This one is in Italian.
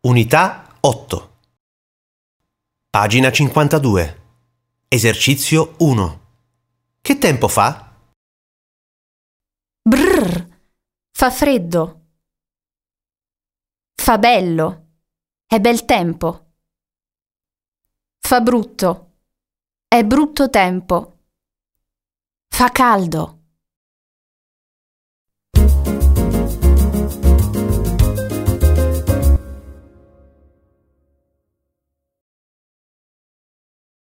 Unità 8. Pagina 52. Esercizio 1. Che tempo fa? Brrr, fa freddo. Fa bello, è bel tempo. Fa brutto, è brutto tempo. Fa caldo.